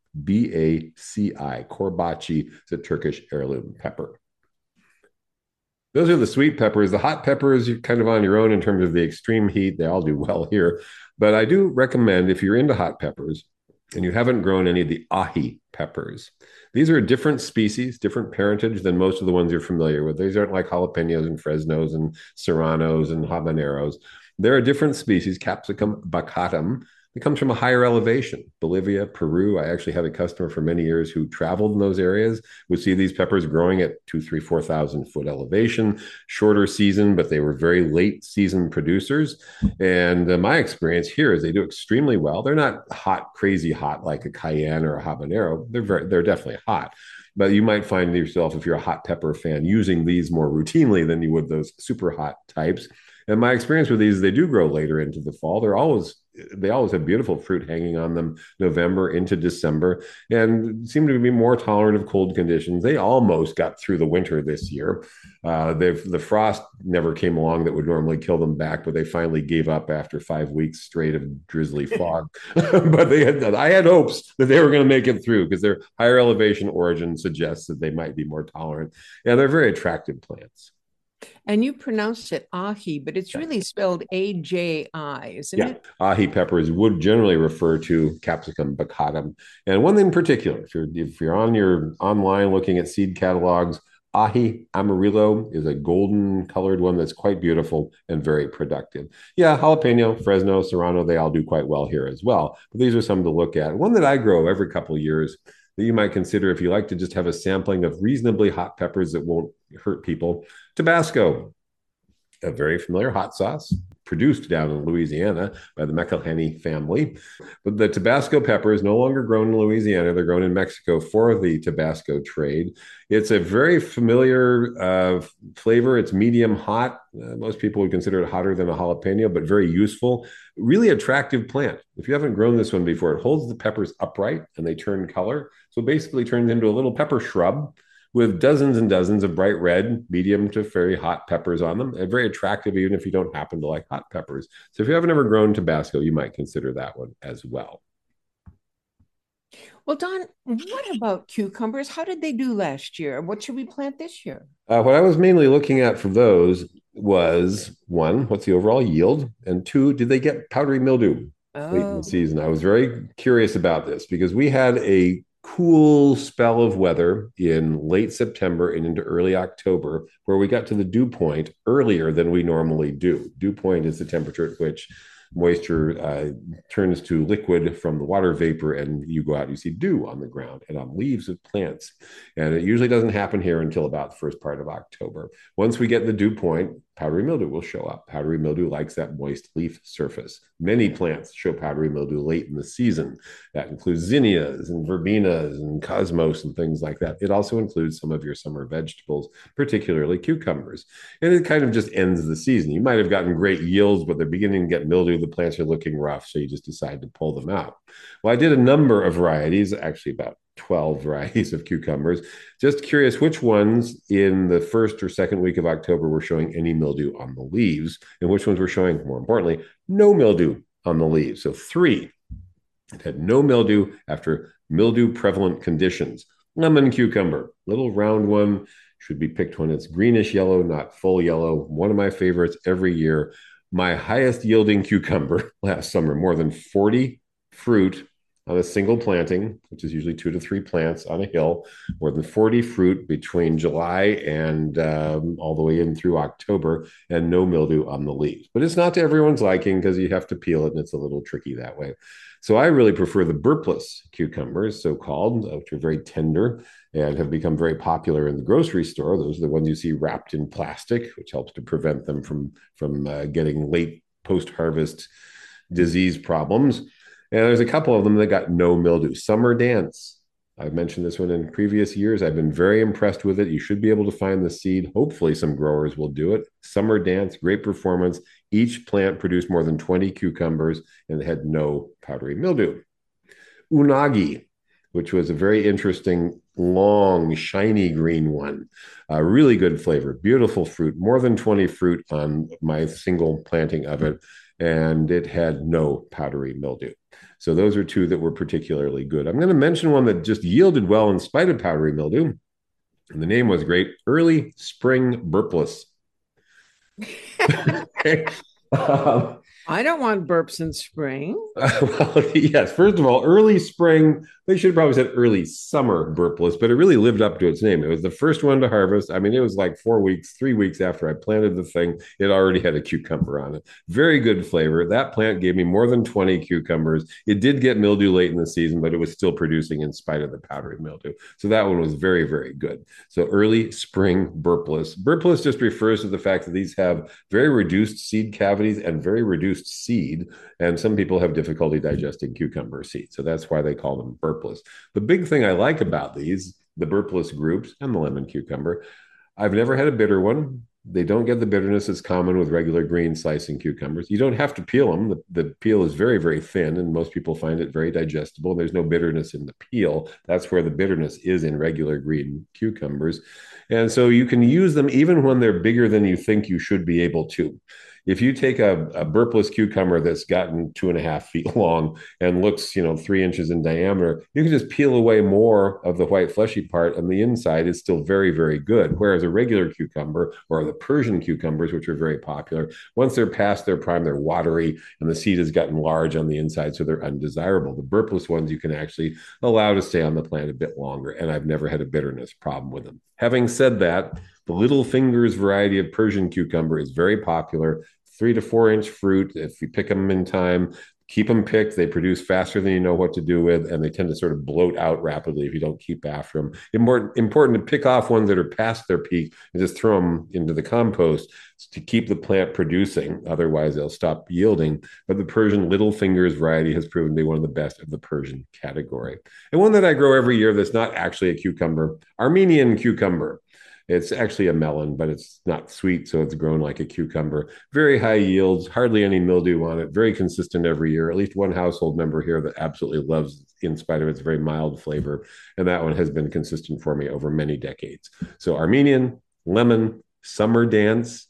Corbaci is a Turkish heirloom pepper. Those are the sweet peppers. The hot peppers, you're kind of on your own in terms of the extreme heat. They all do well here. But I do recommend, if you're into hot peppers and you haven't grown any of the ahi peppers, these are a different species, different parentage than most of the ones you're familiar with. These aren't like jalapenos and fresnos and serranos and habaneros. They're a different species, Capsicum baccatum. It comes from a higher elevation. Bolivia, Peru. I actually had a customer for many years who traveled in those areas, would see these peppers growing at 2, 3, 4,000 foot elevation, shorter season, but they were very late season producers. And my experience here is they do extremely well. They're not hot, crazy hot like a cayenne or a habanero. They're definitely hot. But you might find yourself, if you're a hot pepper fan, using these more routinely than you would those super hot types. And my experience with these, they do grow later into the fall. They always have beautiful fruit hanging on them November into December and seem to be more tolerant of cold conditions. They almost got through the winter this year. The frost never came along that would normally kill them back, but they finally gave up after 5 weeks straight of drizzly fog. But I had hopes that they were going to make it through because their higher elevation origin suggests that they might be more tolerant. Yeah, they're very attractive plants. And you pronounce it ahi, but it's really spelled AJI, isn't Yeah, it? ahi peppers would generally refer to Capsicum baccatum. And one thing in particular, if you're on your online looking at seed catalogs, ahi amarillo is a golden colored one that's quite beautiful and very productive. Yeah, jalapeno, Fresno, Serrano, they all do quite well here as well. But these are some to look at. One that I grow every couple of years that you might consider if you like to just have a sampling of reasonably hot peppers that won't hurt people. Tabasco, a very familiar hot sauce produced down in Louisiana by the McElhenney family. But the Tabasco pepper is no longer grown in Louisiana. They're grown in Mexico for the Tabasco trade. It's a very familiar flavor. It's medium hot. Most people would consider it hotter than a jalapeno, but very useful. Really attractive plant. If you haven't grown this one before, it holds the peppers upright and they turn color. So it basically turns into a little pepper shrub with dozens and dozens of bright red, medium to very hot peppers on them. And very attractive, even if you don't happen to like hot peppers. So if you haven't ever grown Tabasco, you might consider that one as well. Well, Don, what about cucumbers? How did they do last year? What should we plant this year? What I was mainly looking at for those was one, what's the overall yield? And two, did they get powdery mildew late in the Oh, season? I was very curious about this because we had a cool spell of weather in late September and into early October where we got to the dew point earlier than we normally do. Dew point is the temperature at which moisture turns to liquid from the water vapor, and you go out, you see dew on the ground and on leaves of plants. And it usually doesn't happen here until about the first part of October. Once we get the dew point, powdery mildew will show up. Powdery mildew likes that moist leaf surface. Many plants show powdery mildew late in the season. That includes zinnias and verbenas and cosmos and things like that. It also includes some of your summer vegetables, particularly cucumbers. And it kind of just ends the season. You might have gotten great yields, but they're beginning to get mildew. The plants are looking rough, so you just decide to pull them out. Well, I did a number of varieties, actually about 12 varieties of cucumbers. Just curious which ones in the first or second week of October were showing any mildew on the leaves, and which ones were showing, more importantly, no mildew on the leaves. So three had no mildew after mildew prevalent conditions. Lemon cucumber, little round one, should be picked when it's greenish yellow, not full yellow. One of my favorites every year. My highest yielding cucumber last summer, more than 40 fruit on a single planting, which is usually 2 to 3 plants on a hill, more than 40 fruit between July and all the way in through October, and no mildew on the leaves. But it's not to everyone's liking because you have to peel it and it's a little tricky that way. So I really prefer the burpless cucumbers, so called, which are very tender and have become very popular in the grocery store. Those are the ones you see wrapped in plastic, which helps to prevent them from getting late post-harvest disease problems. And there's a couple of them that got no mildew. Summer Dance. I've mentioned this one in previous years. I've been very impressed with it. You should be able to find the seed. Hopefully, some growers will do it. Summer Dance, great performance. Each plant produced more than 20 cucumbers and had no powdery mildew. Unagi, which was a very interesting, long, shiny green one. Really good flavor, beautiful fruit, more than 20 fruit on my single planting of it, and it had no powdery mildew. So those are two that were particularly good. I'm going to mention one that just yielded well in spite of powdery mildew, and the name was great, Early Spring Burpless. Okay. I don't want burps in spring. Well, yes. First of all, early spring, They should have probably said early summer burpless, but it really lived up to its name. It was the first one to harvest. I mean, it was like 4 weeks, 3 weeks after I planted the thing. It already had a cucumber on it. Very good flavor. That plant gave me more than 20 cucumbers. It did get mildew late in the season, but it was still producing in spite of the powdery mildew. So that one was very, very good. So early spring burpless. Burpless just refers to the fact that these have very reduced seed cavities and very reduced seed. And some people have difficulty digesting cucumber seed. So that's why they call them burpless. The big thing I like about these, the burpless groups and the lemon cucumber, I've never had a bitter one. They don't get the bitterness that's common with regular green slicing cucumbers. You don't have to peel them. The peel is very, very thin, and most people find it very digestible. There's no bitterness in the peel. That's where the bitterness is in regular green cucumbers. And so you can use them even when they're bigger than you think you should be able to. If you take a burpless cucumber that's gotten 2.5 feet long and looks, 3 inches in diameter, you can just peel away more of the white fleshy part, and the inside is still very, very good. Whereas a regular cucumber or the Persian cucumbers, which are very popular, once they're past their prime, they're watery and the seed has gotten large on the inside, so they're undesirable. The burpless ones you can actually allow to stay on the plant a bit longer, and I've never had a bitterness problem with them. Having said that, the Little Fingers variety of Persian cucumber is very popular. 3 to 4 inch fruit. If you pick them in time, keep them picked. They produce faster than you know what to do with, and they tend to sort of bloat out rapidly if you don't keep after them. Important to pick off ones that are past their peak and just throw them into the compost to keep the plant producing. Otherwise, they'll stop yielding. But the Persian Little Fingers variety has proven to be one of the best of the Persian category. And one that I grow every year that's not actually a cucumber, Armenian cucumber. It's actually a melon, but it's not sweet, so it's grown like a cucumber. Very high yields, hardly any mildew on it, very consistent every year. At least one household member here that absolutely loves, in spite of its very mild flavor. And that one has been consistent for me over many decades. So Armenian, lemon, summer dance,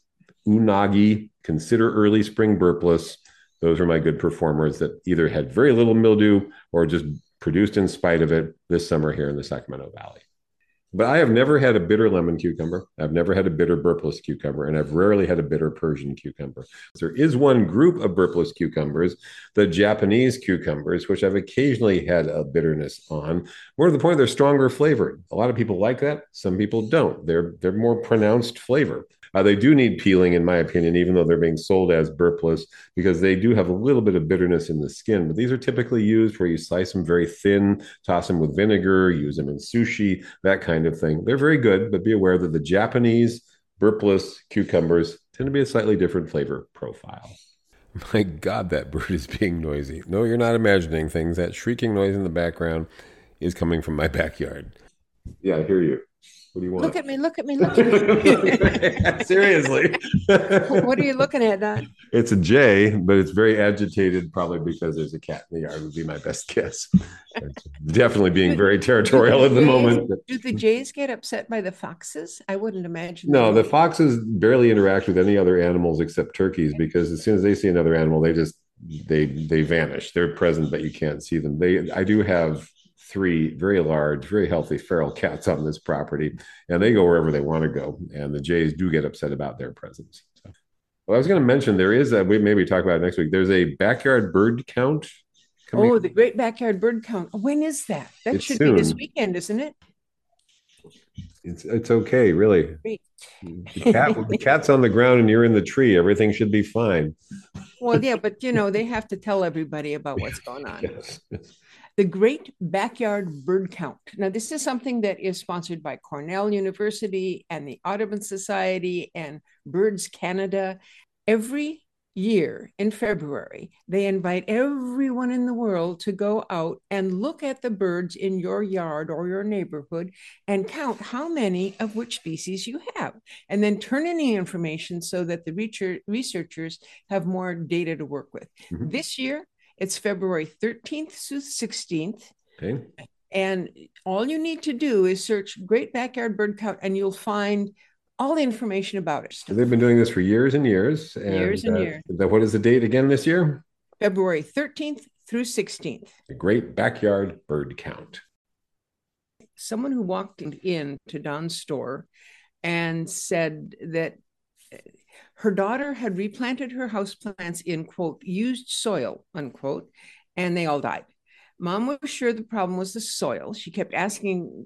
unagi, consider early spring burpless. Those are my good performers that either had very little mildew or just produced in spite of it this summer here in the Sacramento Valley. But I have never had a bitter lemon cucumber. I've never had a bitter burpless cucumber, and I've rarely had a bitter Persian cucumber. There is one group of burpless cucumbers, the Japanese cucumbers, which I've occasionally had a bitterness on. More to the point, they're stronger flavored. A lot of people like that. Some people don't. They're more pronounced flavor. They do need peeling, in my opinion, even though they're being sold as burpless, because they do have a little bit of bitterness in the skin. But these are typically used where you slice them very thin, toss them with vinegar, use them in sushi, that kind of thing. They're very good, but be aware that the Japanese burpless cucumbers tend to be a slightly different flavor profile. My God, that bird is being noisy. No, you're not imagining things. That shrieking noise in the background is coming from my backyard. Yeah, I hear you. What do you want? Look at me, look at me, look at me. Seriously. What are you looking at, Don? It's a jay, but it's very agitated, probably because there's a cat in the yard, would be my best guess. It's definitely being very territorial at the moment. Do the jays get upset by the foxes? I wouldn't imagine. No, the foxes barely interact with any other animals except turkeys, because as soon as they see another animal, they vanish. They're present, but you can't see them. I do have 3 very large, very healthy feral cats on this property, and they go wherever they want to go. And the jays do get upset about their presence. So, well, I was going to mention there is we maybe talk about it next week. There's a backyard bird count. Oh, the Great Backyard Bird Count. When is that? That should be this weekend, isn't it? It's okay, really. The cat's on the ground and you're in the tree. Everything should be fine. Well, yeah, but they have to tell everybody about what's going on. Yes. The Great Backyard Bird Count. Now, this is something that is sponsored by Cornell University and the Audubon Society and Birds Canada. Every year in February, they invite everyone in the world to go out and look at the birds in your yard or your neighborhood and count how many of which species you have, and then turn in the information so that the researchers have more data to work with. Mm-hmm. This year, it's February 13th to 16th. Okay. And all you need to do is search Great Backyard Bird Count, and you'll find all the information about it. So they've been doing this for years and years. Years. What is the date again this year? February 13th through 16th. The Great Backyard Bird Count. Someone who walked in to Don's store and said that her daughter had replanted her houseplants in, quote, used soil, unquote, and they all died. Mom was sure the problem was the soil. She kept asking,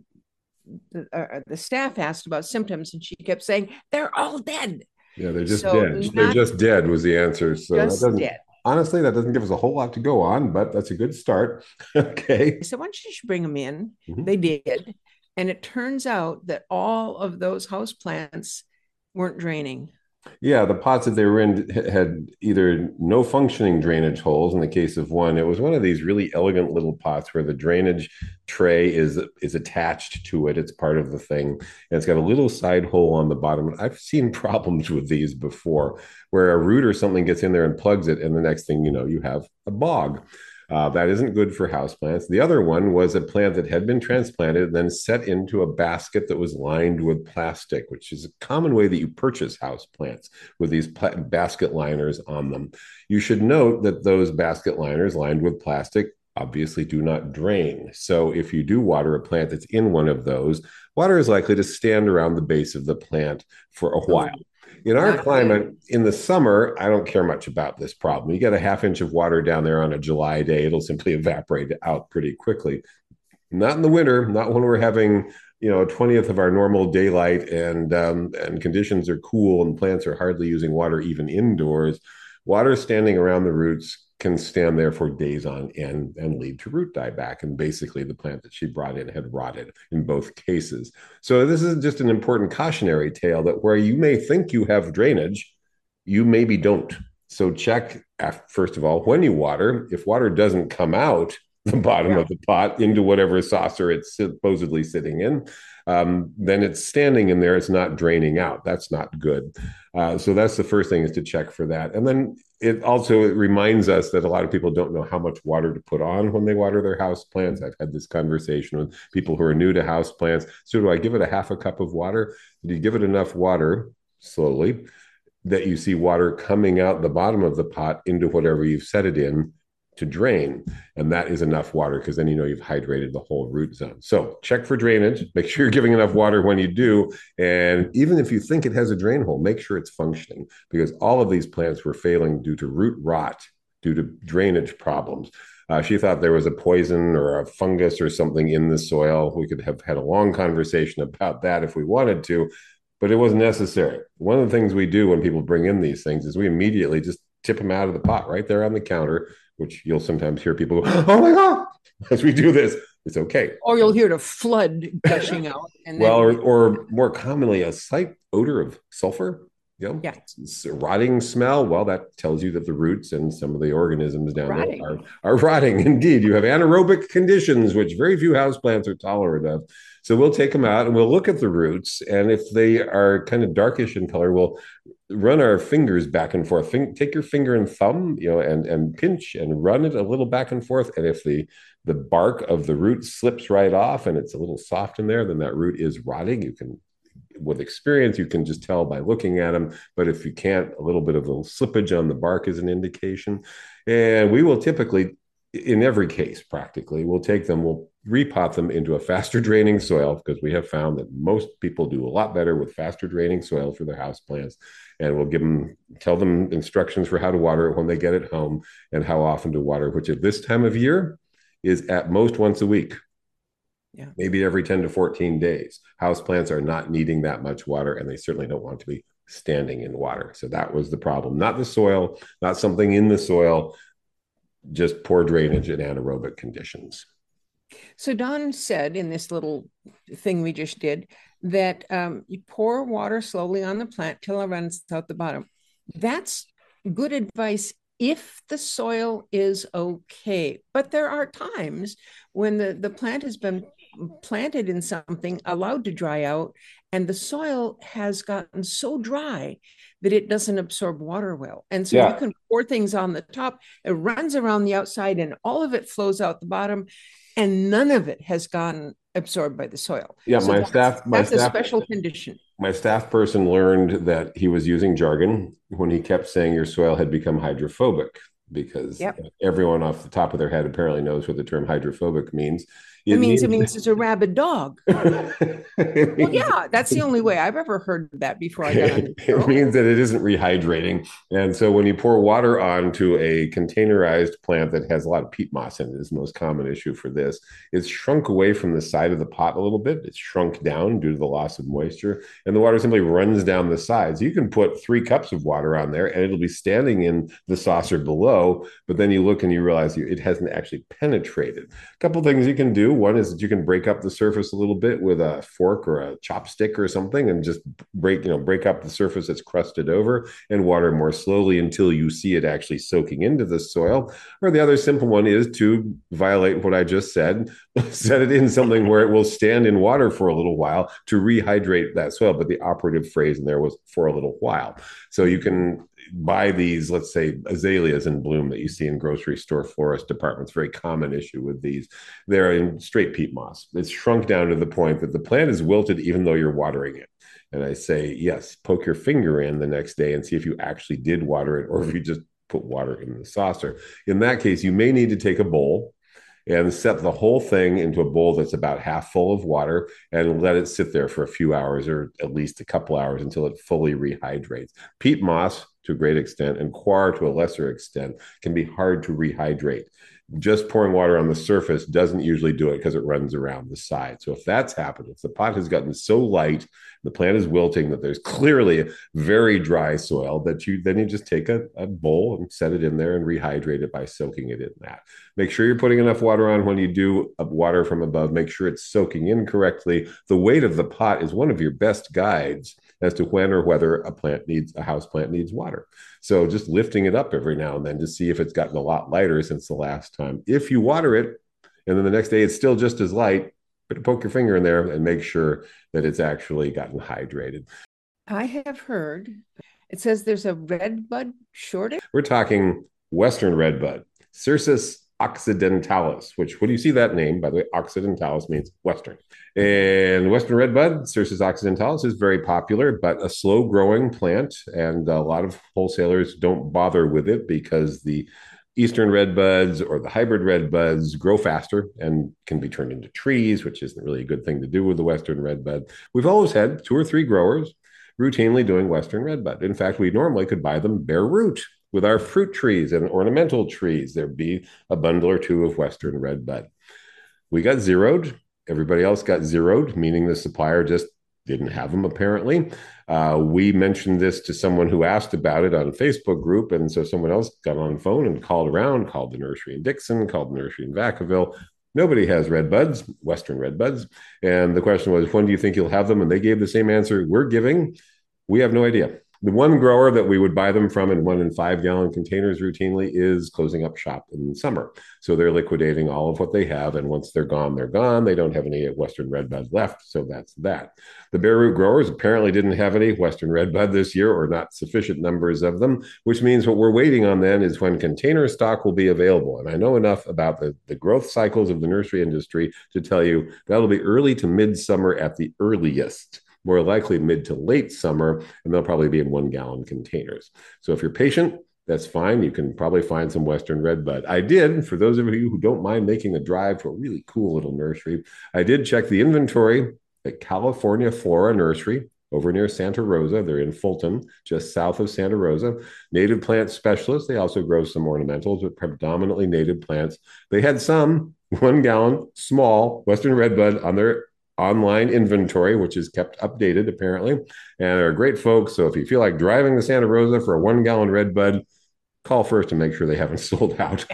the staff asked about symptoms, and she kept saying, they're all dead. Yeah, they're just So dead. They're just dead was the answer. So that just doesn't, dead. honestly, that doesn't give us a whole lot to go on, but that's a good start. Okay. So why don't you bring them in? Mhm. They did. And it turns out that all of those house plants weren't draining. Yeah, the pots that they were in had either no functioning drainage holes. In the case of one, it was one of these really elegant little pots where the drainage tray is attached to it. It's part of the thing, and it's got a little side hole on the bottom. I've seen problems with these before, where a root or something gets in there and plugs it, and the next thing you know, you have a bog. That isn't good for houseplants. The other one was a plant that had been transplanted and then set into a basket that was lined with plastic, which is a common way that you purchase houseplants, with these basket liners on them. You should note that those basket liners lined with plastic obviously do not drain. So if you do water a plant that's in one of those, water is likely to stand around the base of the plant for a while. In our climate, in the summer, I don't care much about this problem. You get a half inch of water down there on a July day, it'll simply evaporate out pretty quickly. Not in the winter, not when we're having, a 20th of our normal daylight and conditions are cool and plants are hardly using water even indoors. Water standing around the roots can stand there for days on end and lead to root dieback. And basically, the plant that she brought in had rotted in both cases. So this is just an important cautionary tale that where you may think you have drainage, you maybe don't. So check, first of all, when you water. If water doesn't come out the bottom of the pot into whatever saucer it's supposedly sitting in, then it's standing in there. It's not draining out. That's not good. So that's the first thing, is to check for that. And then it reminds us that a lot of people don't know how much water to put on when they water their house plants. I've had this conversation with people who are new to house plants. So do I give it a half a cup of water? Do you give it enough water slowly that you see water coming out the bottom of the pot into whatever you've set it in to drain? And that is enough water, because then you've hydrated the whole root zone. So check for drainage, make sure you're giving enough water when you do. And even if you think it has a drain hole, make sure it's functioning, because all of these plants were failing due to root rot, due to drainage problems. She thought there was a poison or a fungus or something in the soil. We could have had a long conversation about that if we wanted to, but it wasn't necessary. One of the things we do when people bring in these things is we immediately just tip them out of the pot right there on the counter, which you'll sometimes hear people go, "Oh my God," as we do this. It's okay. Or you'll hear the flood gushing out. And well, or more commonly, a slight odor of sulfur. It's a rotting smell. Well, that tells you that the roots and some of the organisms down there are rotting. Indeed, you have anaerobic conditions, which very few houseplants are tolerant of. So we'll take them out and we'll look at the roots. And if they are kind of darkish in color, we'll run our fingers back and forth. Take your finger and thumb, and pinch and run it a little back and forth. And if the bark of the root slips right off and it's a little soft in there, then that root is rotting. You can, with experience, you can just tell by looking at them. But if you can't, a little bit of a little slippage on the bark is an indication. And we will typically, in every case, practically, we'll repot them into a faster draining soil, because we have found that most people do a lot better with faster draining soil for their house plants. And we'll tell them instructions for how to water it when they get it home, and how often to water, which at this time of year is at most once a week. Yeah. Maybe every 10 to 14 days. Houseplants are not needing that much water, and they certainly don't want to be standing in water. So that was the problem. Not the soil, not something in the soil, just poor drainage and anaerobic conditions. So Don said in this little thing we just did that you pour water slowly on the plant till it runs out the bottom. That's good advice if the soil is okay. But there are times when the plant has been planted in something, allowed to dry out, and the soil has gotten so dry that it doesn't absorb water well. And so you can pour things on the top, it runs around the outside, and all of it flows out the bottom, and none of it has gotten absorbed by the soil. Yeah, so that's a special condition. My staff person learned that he was using jargon when he kept saying your soil had become hydrophobic, because everyone off the top of their head apparently knows what the term hydrophobic means. It It means means it's a rabid dog. it Well, means yeah, that's the only way I've ever heard that before I got on the it show. means that it isn't rehydrating. And so when you pour water onto a containerized plant that has a lot of peat moss in it, is the most common issue for this. It's shrunk away from the side of the pot a little bit. It's shrunk down due to the loss of moisture, and the water simply runs down the sides. You can put 3 cups of water on there, and it'll be standing in the saucer below. But then you look and you realize it hasn't actually penetrated. A couple things you can do. One is that you can break up the surface a little bit with a fork or a chopstick or something, and just break up the surface that's crusted over and water more slowly until you see it actually soaking into the soil. Or the other simple one is to violate what I just said, set it in something where it will stand in water for a little while to rehydrate that soil. But the operative phrase in there was for a little while. So you can buy these, let's say, azaleas in bloom that you see in grocery store florist departments. Very common issue with these. They're in straight peat moss. It's shrunk down to the point that the plant is wilted even though you're watering it. And I say, yes, poke your finger in the next day and see if you actually did water it or if you just put water in the saucer. In that case, you may need to take a bowl and set the whole thing into a bowl that's about half full of water and let it sit there for a few hours or at least a couple hours until it fully rehydrates. Peat moss, to a great extent, and coir to a lesser extent, can be hard to rehydrate. Just pouring water on the surface doesn't usually do it because it runs around the side. So if that's happened, if the pot has gotten so light, the plant is wilting, that there's clearly very dry soil, that you just take a bowl and set it in there and rehydrate it by soaking it in that. Make sure you're putting enough water on when you do water from above. Make sure it's soaking in correctly. The weight of the pot is one of your best guides as to when or whether a house plant needs water. So just lifting it up every now and then to see if it's gotten a lot lighter since the last time. If you water it and then the next day it's still just as light, but poke your finger in there and make sure that it's actually gotten hydrated. I have heard it says there's a redbud shortage. We're talking Western redbud, Cercis occidentalis, which when you see that name, by the way, occidentalis means Western. And Western redbud, Cercis occidentalis, is very popular, but a slow growing plant. And a lot of wholesalers don't bother with it because the Eastern redbuds or the hybrid redbuds grow faster and can be turned into trees, which isn't really a good thing to do with the Western redbud. We've always had 2 or 3 growers routinely doing Western redbud. In fact, we normally could buy them bare root with our fruit trees and ornamental trees. There'd be a bundle or 2 of Western redbud. We got zeroed. Everybody else got zeroed, meaning the supplier just didn't have them, apparently. We mentioned this to someone who asked about it on a Facebook group, and so someone else got on the phone and called around, called the nursery in Dixon, called the nursery in Vacaville. Nobody has redbuds, Western redbuds. And the question was, when do you think you'll have them? And they gave the same answer we're giving. We have no idea. The one grower that we would buy them from in 1 and 5 gallon containers routinely is closing up shop in summer. So they're liquidating all of what they have. And once they're gone, they're gone. They don't have any Western redbud left. So that's that. The bare root growers apparently didn't have any Western redbud this year, or not sufficient numbers of them, which means what we're waiting on then is when container stock will be available. And I know enough about the growth cycles of the nursery industry to tell you that'll be early to midsummer at the earliest. More likely mid to late summer, and they'll probably be in 1 gallon containers. So if you're patient, that's fine. You can probably find some Western redbud. I did, for those of you who don't mind making a drive to a really cool little nursery, I did check the inventory at California Flora Nursery over near Santa Rosa. They're in Fulton, just south of Santa Rosa. Native plant specialists. They also grow some ornamentals, but predominantly native plants. They had some 1 gallon small Western redbud on their online inventory, which is kept updated apparently, and they're great folks. So if you feel like driving to Santa Rosa for a 1 gallon redbud, call first to make sure they haven't sold out.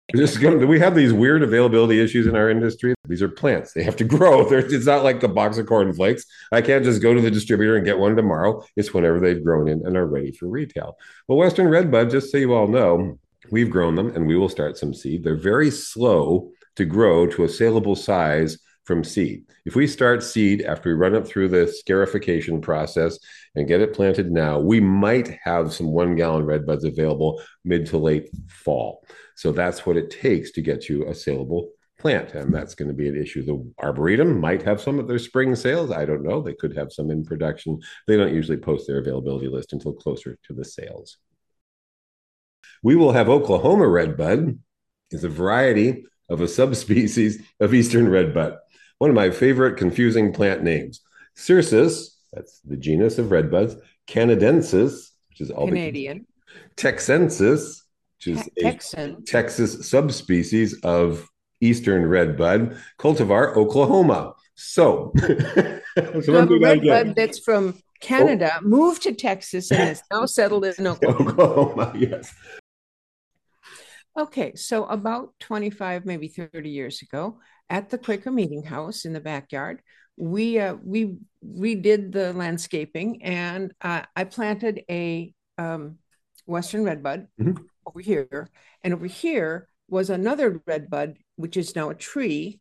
We have these weird availability issues in our industry. These are plants. They have to grow. It's not like a box of cornflakes. I can't just go to the distributor and get one tomorrow. It's whenever they've grown in and are ready for retail. Well, Western redbud, just so you all know, we've grown them and we will start some seed. They're very slow to grow to a saleable size from seed. If we start seed after we run it through the scarification process and get it planted now, we might have some 1 gallon redbuds available mid to late fall. So that's what it takes to get you a saleable plant. And that's going to be an issue. The Arboretum might have some at their spring sales. I don't know. They could have some in production. They don't usually post their availability list until closer to the sales. We will have Oklahoma redbud. It's a variety of a subspecies of eastern redbud. One of my favorite confusing plant names. Cercis, that's the genus of redbuds. Canadensis, which is all Canadian. Texensis, which is Texan. a Texas subspecies of eastern redbud. Cultivar, Oklahoma. So, So a redbud that's from Canada moved to Texas and is now settled in Oklahoma. Oklahoma, yes. Okay, so about 25, maybe 30 years ago, at the Quaker Meeting House in the backyard, we redid the landscaping, and I planted a Western redbud over here, and over here was another redbud, which is now a tree.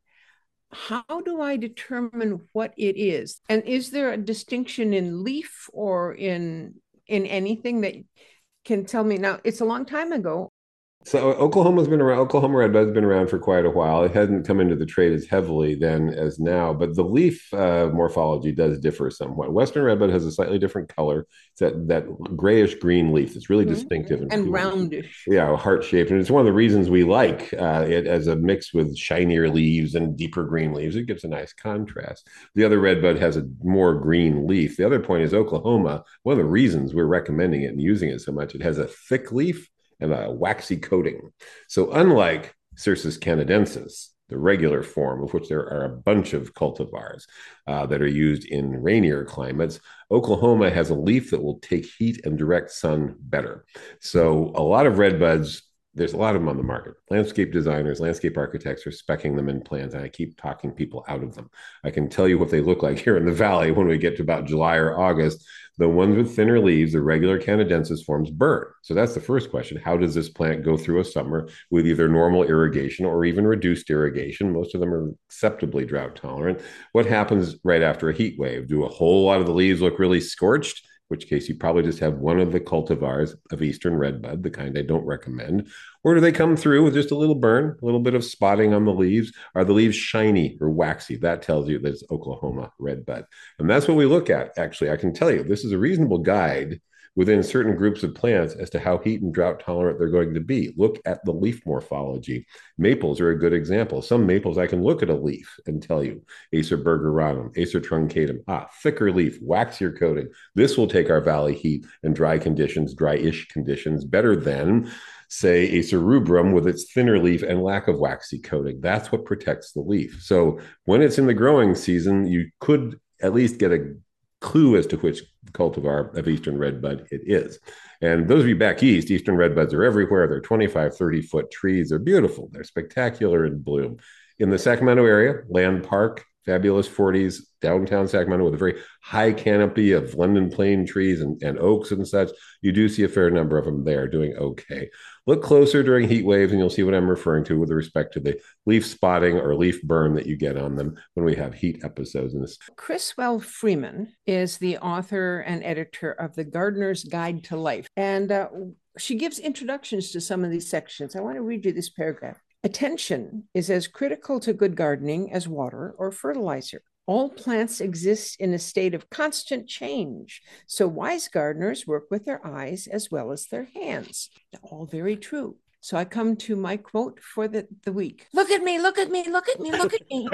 How do I determine what it is? And is there a distinction in leaf or in anything that can tell me? Now, it's a long time ago. So Oklahoma's been around. Oklahoma redbud's been around for quite a while. It hasn't come into the trade as heavily then as now, but the leaf morphology does differ somewhat. Western redbud has a slightly different color. It's that grayish green leaf. It's really distinctive and cool. Roundish. Yeah, heart shaped, and it's one of the reasons we like it as a mix with shinier leaves and deeper green leaves. It gives a nice contrast. The other redbud has a more green leaf. The other point is Oklahoma. One of the reasons we're recommending it and using it so much, it has a thick leaf and a waxy coating. So unlike Cercis canadensis, the regular form, of which there are a bunch of cultivars that are used in rainier climates, Oklahoma has a leaf that will take heat and direct sun better. So a lot of redbuds, there's a lot of them on the market. Landscape designers, landscape architects are speccing them in plans, and I keep talking people out of them. I can tell you what they look like here in the valley when we get to about July or August. The ones with thinner leaves, the regular canadensis forms, burn. So that's the first question. How does this plant go through a summer with either normal irrigation or even reduced irrigation? Most of them are acceptably drought tolerant. What happens right after a heat wave? Do a whole lot of the leaves look really scorched? In which case you probably just have one of the cultivars of eastern redbud, the kind I don't recommend. Or do they come through with just a little burn, a little bit of spotting on the leaves? Are the leaves shiny or waxy? That tells you that it's Oklahoma redbud. And that's what we look at, actually. I can tell you, this is a reasonable guide within certain groups of plants as to how heat and drought tolerant they're going to be. Look at the leaf morphology. Maples are a good example. Some maples, I can look at a leaf and tell you, Acer bergeronum, Acer truncatum, thicker leaf, waxier coating. This will take our valley heat and dry conditions, dry-ish conditions, better than, say, Acer rubrum with its thinner leaf and lack of waxy coating. That's what protects the leaf. So when it's in the growing season, you could at least get a clue as to which cultivar of eastern redbud it is. And those of you back east, eastern redbuds are everywhere. They're 25, 30-foot trees. They're beautiful. They're spectacular in bloom. In the Sacramento area, Land Park, fabulous 40s, downtown Sacramento with a very high canopy of London plane trees and oaks and such. You do see a fair number of them there doing okay. Look closer during heat waves and you'll see what I'm referring to with respect to the leaf spotting or leaf burn that you get on them when we have heat episodes in this. Criswell Freeman is the author and editor of The Gardener's Guide to Life. And she gives introductions to some of these sections. I want to read you this paragraph. Attention is as critical to good gardening as water or fertilizer. All plants exist in a state of constant change, so wise gardeners work with their eyes as well as their hands. All very true. So I come to my quote for the week. Look at me, look at me, look at me, look at me.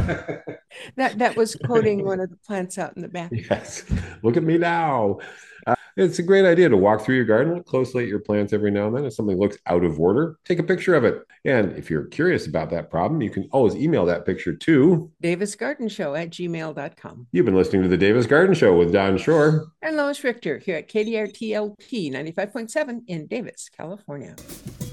That was quoting one of the plants out in the back. Yes, look at me now. It's a great idea to walk through your garden, look closely at your plants every now and then. If something looks out of order, take a picture of it. And if you're curious about that problem, you can always email that picture to davisgardenshow@gmail.com. You've been listening to the Davis Garden Show with Don Shore and Lois Richter here at KDRTLP 95.7 in Davis, California.